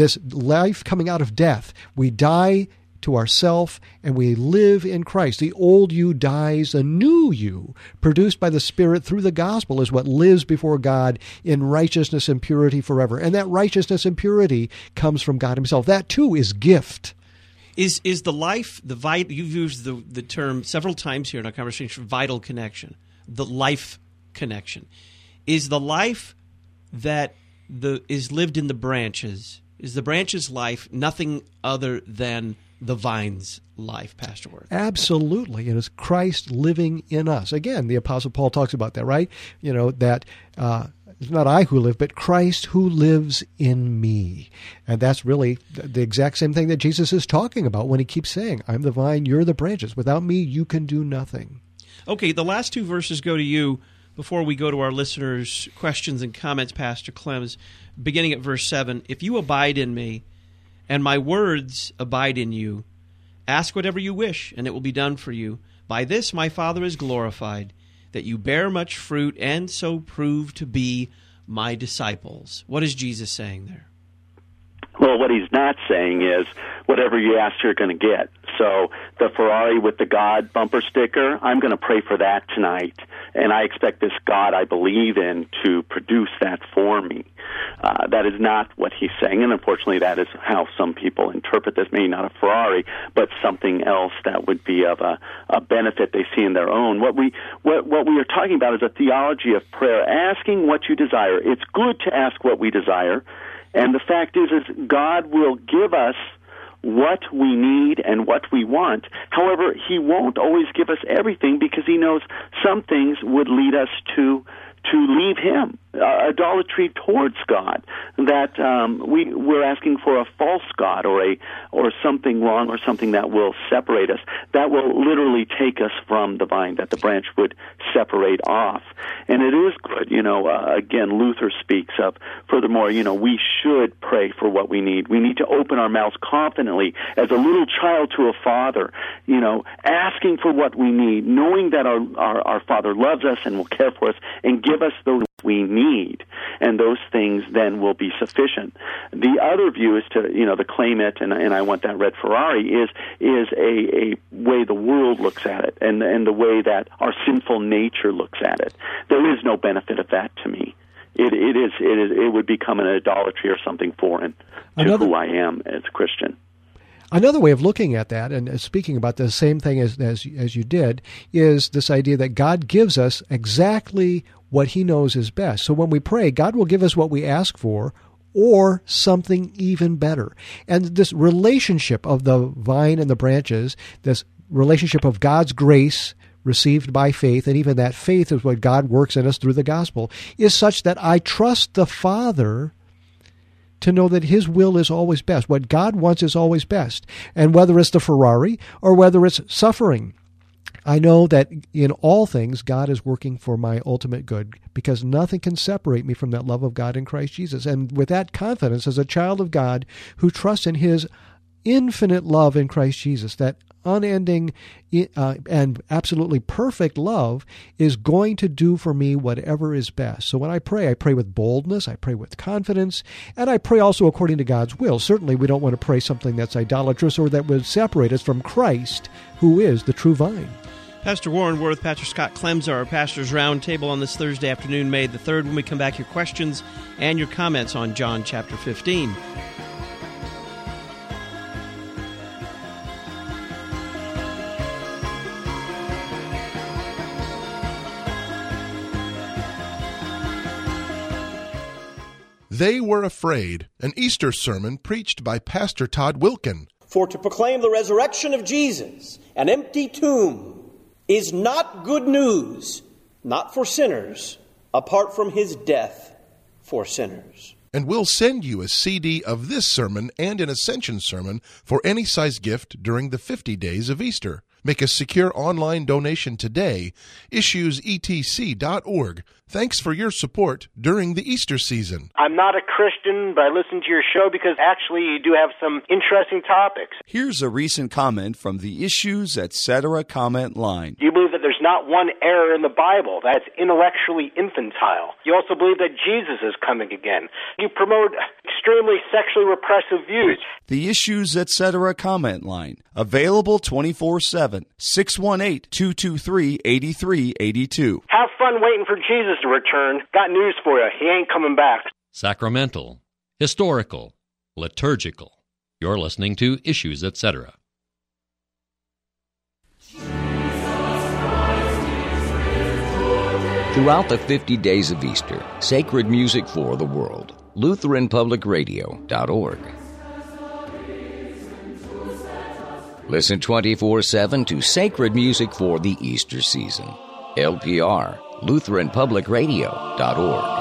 coming out of death. We die to ourself, and we live in Christ. The old you dies, a new you, produced by the Spirit through the gospel, is what lives before God in righteousness and purity forever. And that righteousness and purity comes from God himself. That too is gift. Is the life, you've used the term several times here in our conversation, vital connection, the life connection. Is the life that is lived in the branches, is the branch's life nothing other than the vine's life, Pastor Worth? Absolutely. And it's Christ living in us. Again, the Apostle Paul talks about that, right? That it's not I who live, but Christ who lives in me. And that's really the exact same thing that Jesus is talking about when he keeps saying, I'm the vine, you're the branches. Without me, you can do nothing. Okay, the last two verses go to you before we go to our listeners' questions and comments, Pastor Clems. Beginning at verse 7, if you abide in me, and my words abide in you, ask whatever you wish, and it will be done for you. By this my Father is glorified, that you bear much fruit, and so prove to be my disciples. What is Jesus saying there? Well, what he's not saying is, whatever you ask, you're going to get. So the Ferrari with the God bumper sticker, I'm going to pray for that tonight. And I expect this God I believe in to produce that for me. That is not what he's saying. And unfortunately, that is how some people interpret this. Maybe not a Ferrari, but something else that would be of a benefit they see in their own. What we are talking about is a theology of prayer, asking what you desire. It's good to ask what we desire. And the fact is God will give us what we need and what we want. However, he won't always give us everything because he knows some things would lead us to leave him, idolatry towards God, that we're asking for a false God or something wrong or something that will separate us, that will literally take us from the vine, that the branch would separate off. And it is good, again, Luther speaks of, furthermore, we should pray for what we need. We need to open our mouths confidently as a little child to a father, asking for what we need, knowing that our Father loves us and will care for us and give us the we need, and those things then will be sufficient. The other view is to, the claim it, and I want that red Ferrari, is a way the world looks at it, and the way that our sinful nature looks at it. There is no benefit of that to me. It would become an idolatry or something foreign to who I am as a Christian. Another way of looking at that, and speaking about the same thing as you did, is this idea that God gives us exactly what He knows is best. So when we pray, God will give us what we ask for, or something even better. And this relationship of the vine and the branches, this relationship of God's grace received by faith, and even that faith is what God works in us through the gospel, is such that I trust the Father to know that His will is always best. What God wants is always best. And whether it's the Ferrari or whether it's suffering, I know that in all things God is working for my ultimate good, because nothing can separate me from that love of God in Christ Jesus. And with that confidence, as a child of God who trusts in His infinite love in Christ Jesus, that unending and absolutely perfect love is going to do for me whatever is best. So when I pray with boldness, I pray with confidence, and I pray also according to God's will. Certainly we don't want to pray something that's idolatrous or that would separate us from Christ, who is the true vine. Pastor Warren Woerth, Pastor Scott Clemser, our Pastors Roundtable on this Thursday afternoon, May the 3rd. When we come back, your questions and your comments on John chapter 15. They Were Afraid, an Easter sermon preached by Pastor Todd Wilken. For to proclaim the resurrection of Jesus, an empty tomb, is not good news, not for sinners, apart from His death for sinners. And we'll send you a CD of this sermon and an Ascension sermon for any size gift during the 50 days of Easter. Make a secure online donation today. IssuesETC.org. Thanks for your support during the Easter season. I'm not a Christian, but I listen to your show because actually you do have some interesting topics. Here's a recent comment from the Issues Etc. comment line. You believe that there's not one error in the Bible that's intellectually infantile. You also believe that Jesus is coming again. You promote extremely sexually repressive views. The Issues Etc. comment line. Available 24/7. 618-223-8382. Have fun waiting for Jesus to return. Got news for you. He ain't coming back. Sacramental, historical, liturgical. You're listening to Issues Etc. Throughout the 50 days of Easter, sacred music for the world. LutheranPublicRadio.org. Listen 24/7 to sacred music for the Easter season. LPR, LutheranPublicRadio.org.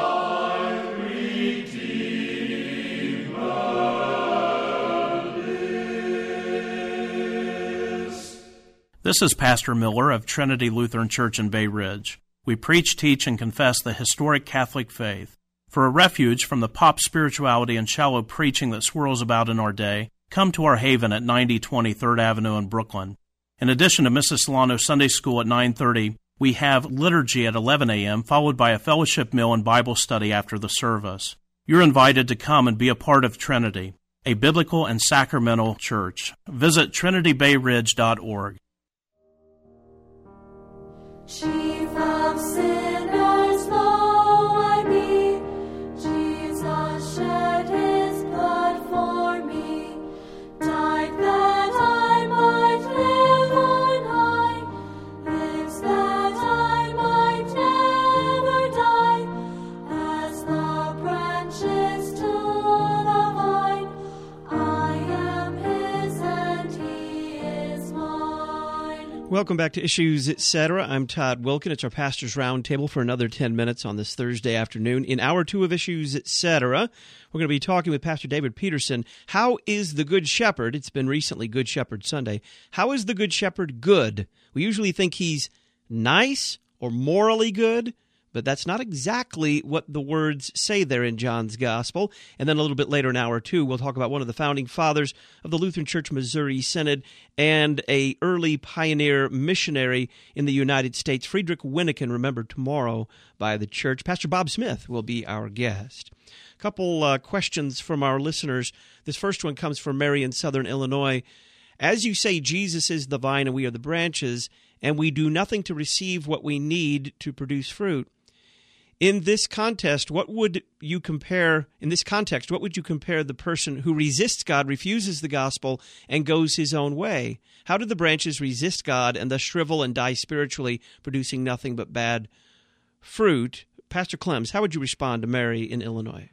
This is Pastor Miller of Trinity Lutheran Church in Bay Ridge. We preach, teach, and confess the historic Catholic faith. For a refuge from the pop spirituality and shallow preaching that swirls about in our day, come to our haven at 9020 3rd Avenue in Brooklyn. In addition to Mrs. Solano Sunday School at 9:30, we have liturgy at 11 a.m., followed by a fellowship meal and Bible study after the service. You're invited to come and be a part of Trinity, a biblical and sacramental church. Visit trinitybayridge.org. Chief of sinners, though I be, Jesus shed His blood for me, died that I might live on high, lives that I might never die, as the branches to the vine, I am His and He is mine. Welcome back to Issues Etc. I'm Todd Wilken. It's our Pastors Roundtable for another 10 minutes on this Thursday afternoon. In Hour 2 of Issues Etc., we're going to be talking with Pastor David Peterson. How is the Good Shepherd? It's been recently Good Shepherd Sunday. How is the Good Shepherd good? We usually think he's nice or morally good, But that's not exactly what the words say there in John's Gospel. And then a little bit later, an hour or two, we'll talk about one of the founding fathers of the Lutheran Church Missouri Synod and a early pioneer missionary in the United States, Friedrich Wyneken, remembered tomorrow by the church. Pastor Bob Smith will be our guest. A couple questions from our listeners. This first one comes from Mary in Southern Illinois. As you say, Jesus is the vine and we are the branches, and we do nothing to receive what we need to produce fruit. In this context, what would you compare the person who resists God, refuses the gospel, and goes his own way? How do the branches resist God and thus shrivel and die spiritually, producing nothing but bad fruit? Pastor Clems, how would you respond to Mary in Illinois?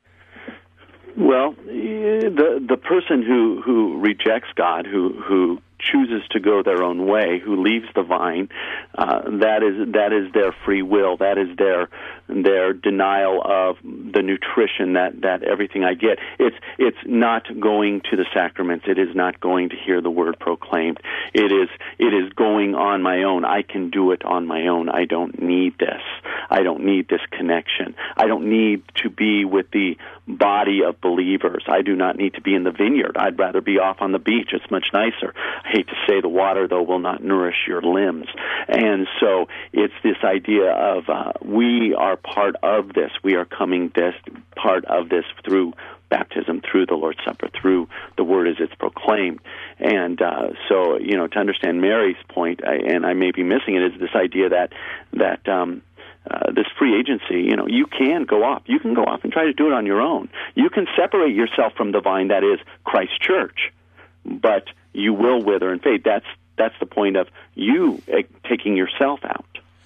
Well, the person who rejects God, who chooses to go their own way, who leaves the vine, that is their free will. That is their denial of the nutrition that everything I get. It's not going to the sacraments. It is not going to hear the word proclaimed. It is going on my own. I can do it on my own. I don't need this. I don't need this connection. I don't need to be with the body of believers. I do not need to be in the vineyard. I'd rather be off on the beach. It's much nicer. I hate to say the water, though, will not nourish your limbs. And so it's this idea of we are part of this. We are coming this part of this through baptism, through the Lord's Supper, through the Word as it's proclaimed. And so, to understand Mary's point, and I may be missing it, is this idea that this free agency, you can go off. You can go off and try to do it on your own. You can separate yourself from the vine that is Christ's church, but you will wither and fade. That's the point of you taking yourself out.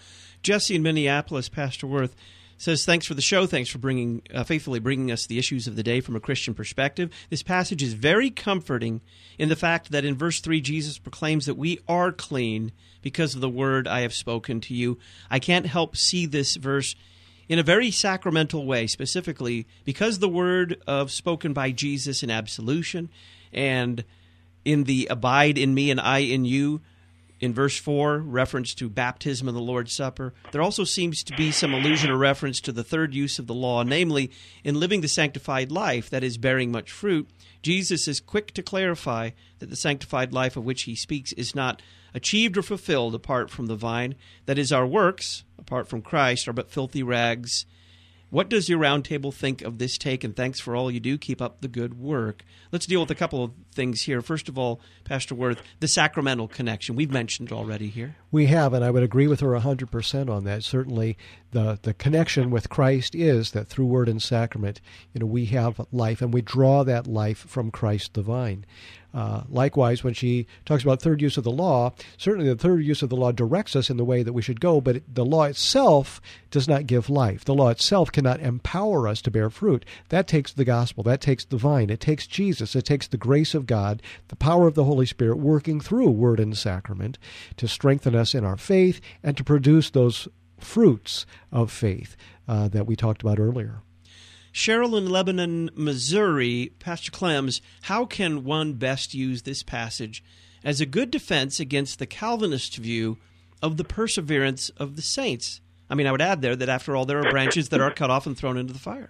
Jesse in Minneapolis, Pastor Worth, says, thanks for the show. Thanks for faithfully bringing us the issues of the day from a Christian perspective. This passage is very comforting in the fact that in verse 3, Jesus proclaims that we are clean because of the word I have spoken to you. I can't help see this verse in a very sacramental way, specifically because the word of spoken by Jesus in absolution and in the abide in me and I in you, in verse 4, reference to baptism and the Lord's Supper. There also seems to be some allusion or reference to the third use of the law, namely, in living the sanctified life, that is, bearing much fruit. Jesus is quick to clarify that the sanctified life of which he speaks is not achieved or fulfilled apart from the vine. That is, our works, apart from Christ, are but filthy rags. What does your roundtable think of this take? And thanks for all you do. Keep up the good work. Let's deal with a couple of things here. First of all, Pastor Worth, the sacramental connection. We've mentioned it already here. We have, and I would agree with her 100% on that. Certainly the connection with Christ is that through word and sacrament, we have life, and we draw that life from Christ the vine. Likewise, when she talks about third use of the law, certainly the third use of the law directs us in the way that we should go, but the law itself does not give life. The law itself cannot empower us to bear fruit. That takes the gospel. That takes the vine. It takes Jesus. It takes the grace of God, the power of the Holy Spirit working through word and sacrament to strengthen us in our faith and to produce those fruits of faith that we talked about earlier. Cheryl in Lebanon, Missouri, Pastor Clems, how can one best use this passage as a good defense against the Calvinist view of the perseverance of the saints? I mean, I would add there that after all, there are branches that are cut off and thrown into the fire.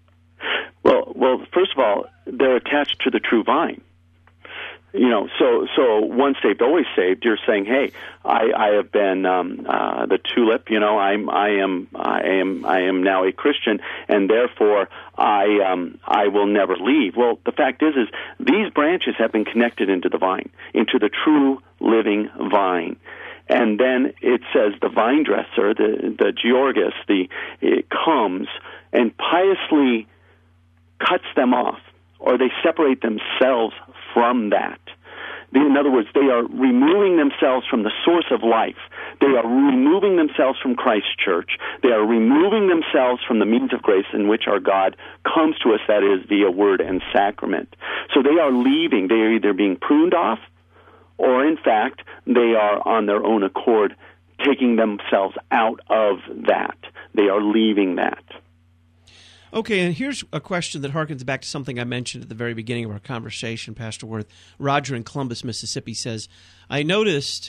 Well, first of all, they're attached to the true vine. So once saved, always saved. You're saying, hey, I have been the tulip. I am now a Christian, and therefore I will never leave. Well, the fact is these branches have been connected into the vine, into the true living vine. And then it says the vine dresser, the Georgist, it comes and piously cuts them off, or they separate themselves from that. In other words, they are removing themselves from the source of life. They are removing themselves from Christ's church. They are removing themselves from the means of grace in which our God comes to us, that is, via word and sacrament. So they are leaving. They are either being pruned off, or in fact, they are on their own accord taking themselves out of that. They are leaving that. Okay, and here's a question that harkens back to something I mentioned at the very beginning of our conversation, Pastor Worth. Roger in Columbus, Mississippi says, I noticed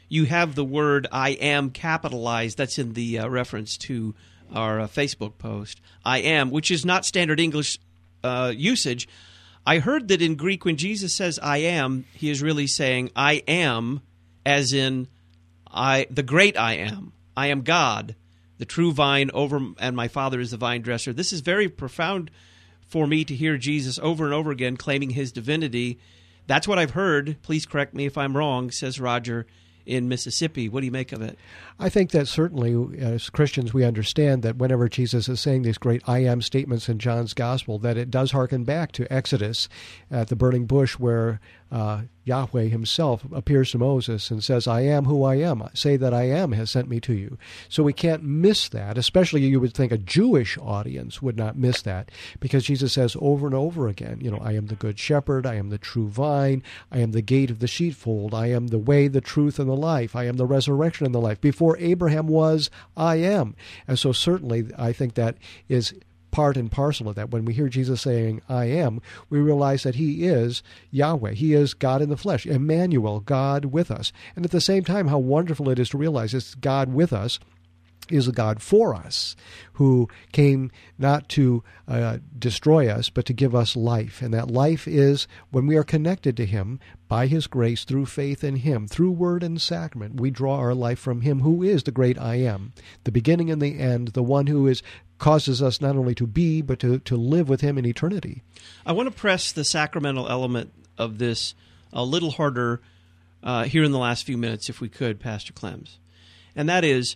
you have the word I am capitalized. That's in the reference to our Facebook post. I am, which is not standard English usage. I heard that in Greek, when Jesus says I am, he is really saying I am, as in the great I am. I am God, the true vine, and my Father is the vine dresser. This is very profound for me to hear Jesus over and over again claiming his divinity. That's what I've heard. Please correct me if I'm wrong, says Roger in Mississippi. What do you make of it? I think that certainly as Christians we understand that whenever Jesus is saying these great I am statements in John's Gospel, that it does harken back to Exodus at the burning bush where Yahweh himself appears to Moses and says, I am who I am. Say that I am has sent me to you. So we can't miss that, especially you would think a Jewish audience would not miss that, because Jesus says over and over again, I am the good shepherd, I am the true vine, I am the gate of the sheepfold, I am the way, the truth, and the life, I am the resurrection and the life. Before Abraham was, I am. And so certainly I think that is part and parcel of that. When we hear Jesus saying, I am, we realize that he is Yahweh. He is God in the flesh, Emmanuel, God with us. And at the same time, how wonderful it is to realize it's God with us is a God for us, who came not to destroy us, but to give us life. And that life is when we are connected to him by his grace through faith in him, through word and sacrament. We draw our life from him who is the great I am, the beginning and the end, the one who causes us not only to be, but to live with him in eternity. I want to press the sacramental element of this a little harder here in the last few minutes, if we could, Pastor Clems. And that is,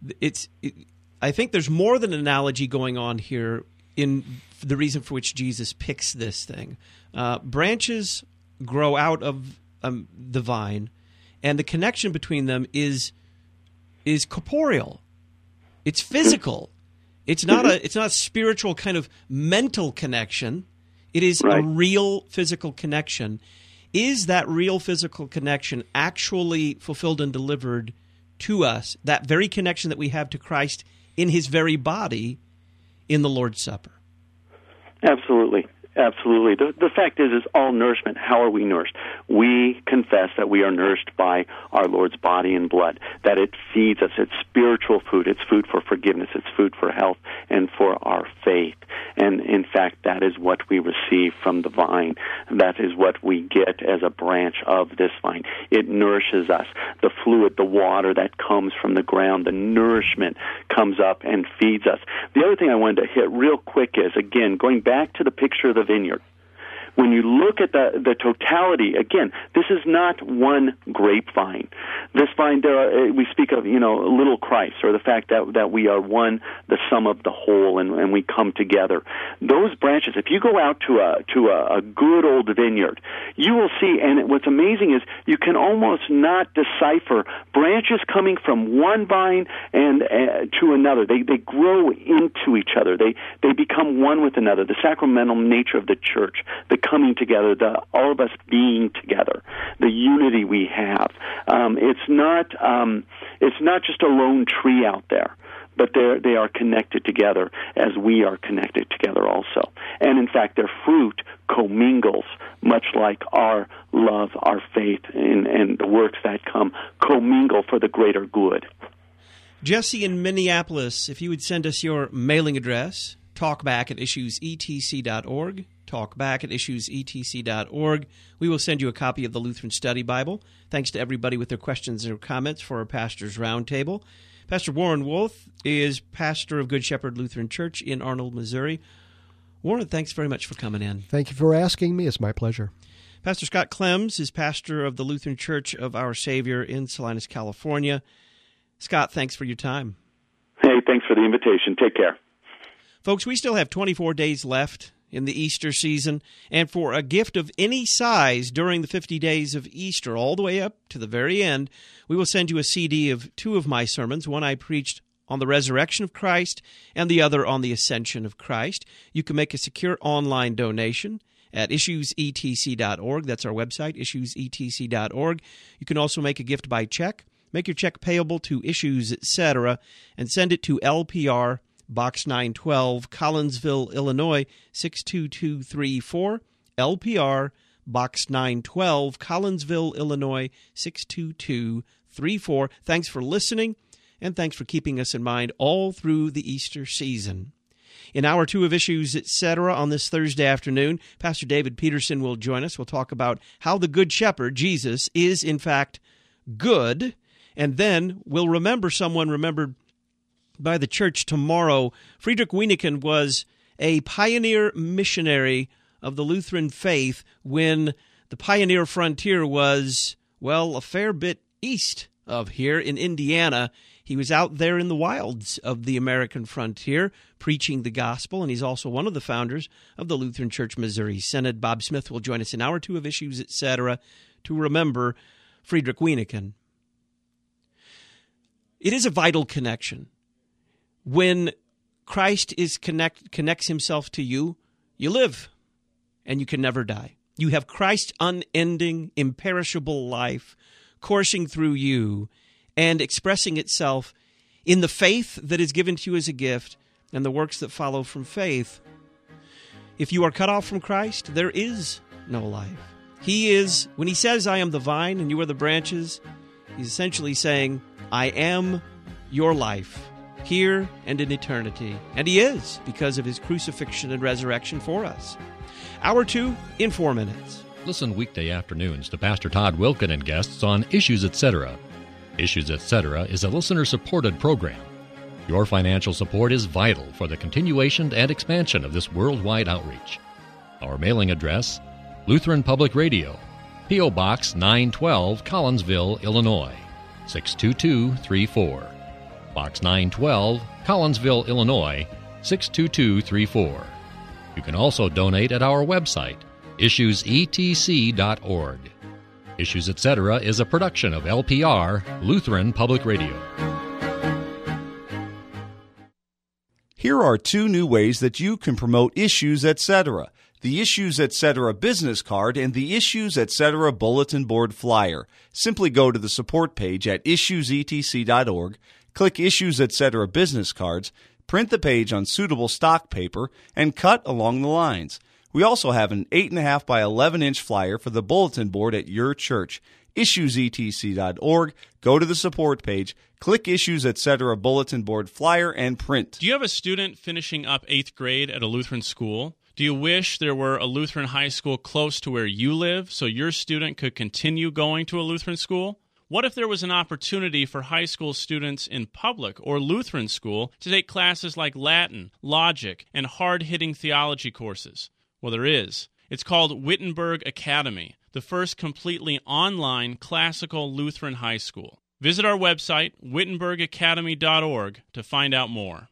I think there's more than an analogy going on here in the reason for which Jesus picks this thing. Branches grow out of the vine, and the connection between them is corporeal. It's physical. It's not a spiritual kind of mental connection. It is a real physical connection. Is that real physical connection actually fulfilled and delivered to us, that very connection that we have to Christ in his very body in the Lord's Supper? Absolutely. Absolutely. The fact is all nourishment. How are we nourished? We confess that we are nourished by our Lord's body and blood, that it feeds us. It's spiritual food. It's food for forgiveness. It's food for health and for our faith. And in fact, that is what we receive from the vine. That is what we get as a branch of this vine. It nourishes us. The fluid, the water that comes from the ground, the nourishment comes up and feeds us. The other thing I wanted to hit real quick is, again, going back to the picture of the vineyard. When you look at the totality, again, this is not one grapevine. This vine, we speak of, little Christ, or the fact that we are one, the sum of the whole, and we come together. Those branches, if you go out to a good old vineyard, you will see, and what's amazing is you can almost not decipher branches coming from one vine and to another. They grow into each other. They become one with another. The sacramental nature of the church, the coming together, all of us being together, the unity we have. It's not just a lone tree out there, but they are connected together as we are connected together also. And in fact, their fruit commingles, much like our love, our faith, and the works that come commingle for the greater good. Jesse in Minneapolis, if you would send us your mailing address, talkback@issuesetc.org, talkback@issuesetc.org. We will send you a copy of the Lutheran Study Bible. Thanks to everybody with their questions or comments for our Pastor's Roundtable. Pastor Warren Wolf is pastor of Good Shepherd Lutheran Church in Arnold, Missouri. Warren, thanks very much for coming in. Thank you for asking me. It's my pleasure. Pastor Scott Clems is pastor of the Lutheran Church of Our Savior in Salinas, California. Scott, thanks for your time. Hey, thanks for the invitation. Take care. Folks, we still have 24 days left in the Easter season, and for a gift of any size during the 50 days of Easter, all the way up to the very end, we will send you a CD of two of my sermons, one I preached on the resurrection of Christ and the other on the ascension of Christ. You can make a secure online donation at issuesetc.org. That's our website, issuesetc.org. You can also make a gift by check. Make your check payable to Issues, etc., and send it to LPR, Box 912, Collinsville, Illinois, 62234. LPR, Box 912, Collinsville, Illinois, 62234. 888-866-3434. Thanks for listening, and thanks for keeping us in mind all through the Easter season. In Hour 2 of Issues, Etc. on this Thursday afternoon, Pastor David Peterson will join us. We'll talk about how the Good Shepherd, Jesus, is in fact good. And then we'll remember someone remembered by the church tomorrow. Friedrich Weineken was a pioneer missionary of the Lutheran faith when the pioneer frontier was, well, a fair bit east of here in Indiana. He was out there in the wilds of the American frontier preaching the gospel, and he's also one of the founders of the Lutheran Church Missouri Synod. Bob Smith will join us in Hour 2 of Issues, Etc. to remember Friedrich Weineken. It is a vital connection. When Christ connects himself to you, you live, and you can never die. You have Christ's unending, imperishable life coursing through you and expressing itself in the faith that is given to you as a gift and the works that follow from faith. If you are cut off from Christ, there is no life. He is, when he says, I am the vine and you are the branches, he's essentially saying, I am your life, here and in eternity. And he is, because of his crucifixion and resurrection for us. Hour 2 in 4 minutes. Listen weekday afternoons to Pastor Todd Wilken and guests on Issues, Etc. Issues, Etc. is a listener-supported program. Your financial support is vital for the continuation and expansion of this worldwide outreach. Our mailing address, Lutheran Public Radio, P.O. Box 912, Collinsville, Illinois, 62234. Box 912, Collinsville, Illinois, 62234. You can also donate at our website, issuesetc.org. Issues, Etc. is a production of LPR, Lutheran Public Radio. Here are 2 new ways that you can promote Issues, Etc. The Issues, Etc. business card and the Issues, Etc. bulletin board flyer. Simply go to the support page at issuesetc.org, click Issues, Etc. business cards, print the page on suitable stock paper, and cut along the lines. We also have an 8.5 by 11-inch flyer for the bulletin board at your church. issuesetc.org, go to the support page, click Issues, Etc. bulletin board flyer, and print. Do you have a student finishing up 8th grade at a Lutheran school? Do you wish there were a Lutheran high school close to where you live so your student could continue going to a Lutheran school? What if there was an opportunity for high school students in public or Lutheran school to take classes like Latin, logic, and hard-hitting theology courses? Well, there is. It's called Wittenberg Academy, the first completely online classical Lutheran high school. Visit our website, wittenbergacademy.org, to find out more.